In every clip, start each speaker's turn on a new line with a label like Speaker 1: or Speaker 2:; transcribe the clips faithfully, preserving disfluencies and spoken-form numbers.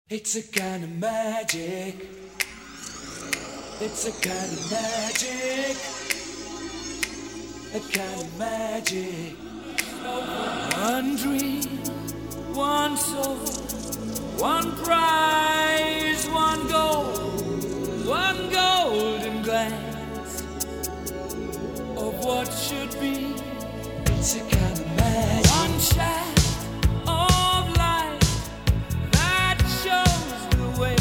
Speaker 1: It's a kind of magic. It's a kind of magic. A kind of magic. One dream, one soul, one prize, one goal, one golden glance of what should be. It's a kind of magic. One shaft of light that shows the way.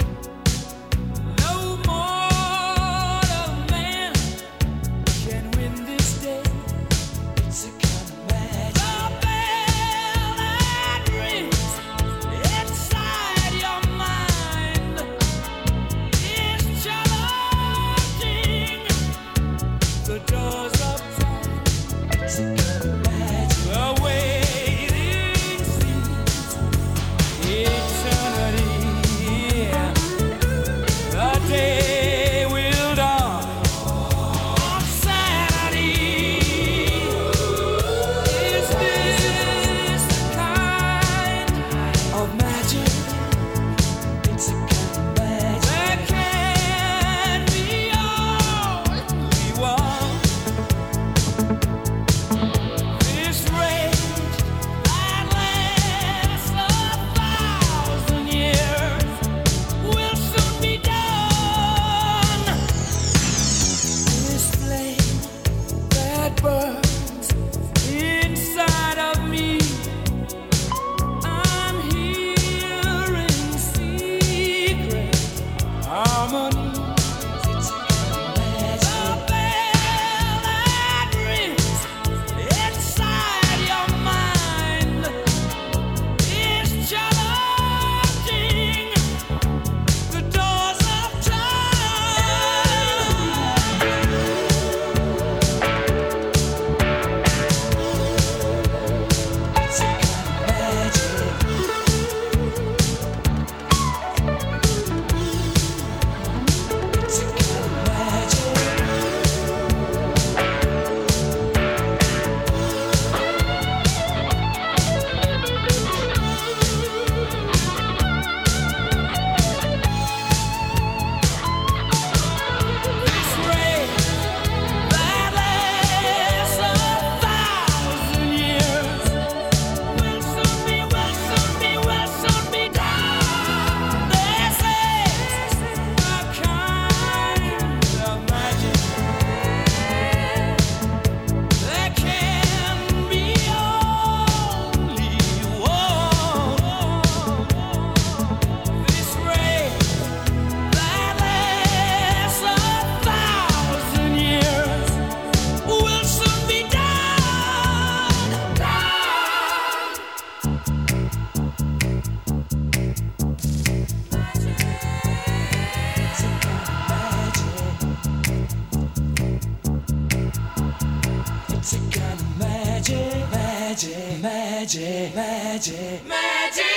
Speaker 1: No mortal man can win this day. It's a kind of magic. The bell that rings inside your mind is challenging the doors of time. It's a kind of magic. The waiting seems eternity. The day will dawn on Saturday. Is this the kind of magic? It's a kind of magic. There can be all we want. This rage that lasts a thousand years will soon be done. This flame that burns inside of me, I'm hearing secret harmonies. It's a kind of magic. The bell that rings inside your mind is challenging the doors of time. It's a kind of magic. It's a kind of magic. This rain that lasts a thousand years will soon be, will soon be, will soon be done. This is a kind of magic. There can be only one. This rain that lasts a thousand years will soon be done. It's a kind of magic. It's a kind of magic, magic, magic, magic, magic.